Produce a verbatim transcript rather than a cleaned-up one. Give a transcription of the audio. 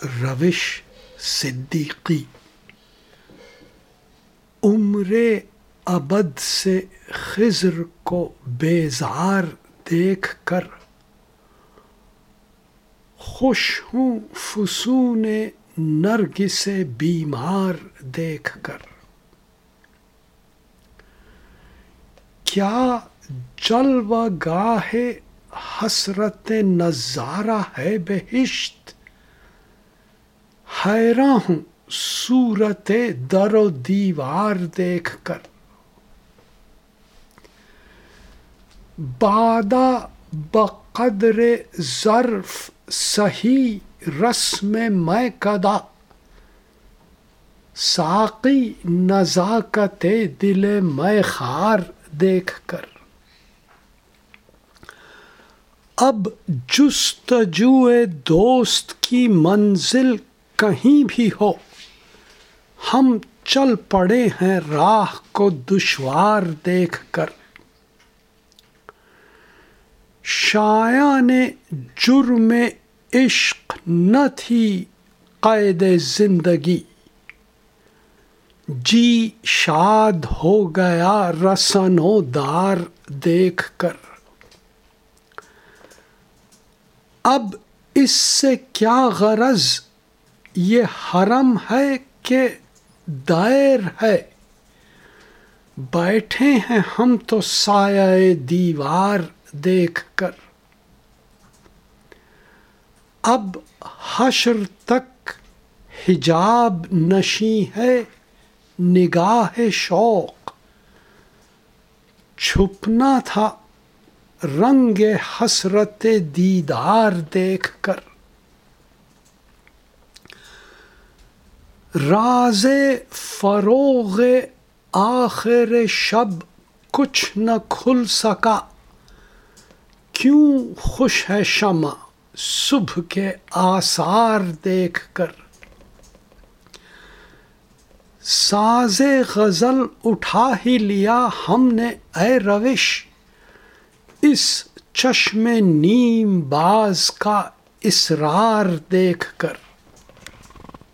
روش صدیقی، عمر ابد سے خضر کو بیزار دیکھ کر، خوش ہوں فسون نرگس بیمار دیکھ کر۔ کیا جلوہ گاہ حسرت نظارہ ہے بہشت، حیراں ہوں صورت در و دیوار دیکھ کر۔ بادہ بقدر ظرف صحیح رسم میں کدا، ساقی نزاکت دل میں خار دیکھ کر۔ اب جستجو دوست کی منزل کہیں بھی ہو، ہم چل پڑے ہیں راہ کو دشوار دیکھ کر۔ شایاں نے جرم عشق نہ تھی قید زندگی، جی شاد ہو گیا رسن و دار دیکھ کر۔ اب اس سے کیا غرض، یہ حرم ہے کہ دیر ہے، بیٹھے ہیں ہم تو سایہ دیوار دیکھ کر۔ اب حشر تک حجاب نشیں ہے نگاہ شوق، چھپنا تھا رنگ حسرت دیدار دیکھ کر۔ راز فروغ آخر شب کچھ نہ کھل سکا، کیوں خوش ہے شمع صبح کے آثار دیکھ کر۔ ساز غزل اٹھا ہی لیا ہم نے اے روش، اس چشم نیم باز کا اصرار دیکھ کر۔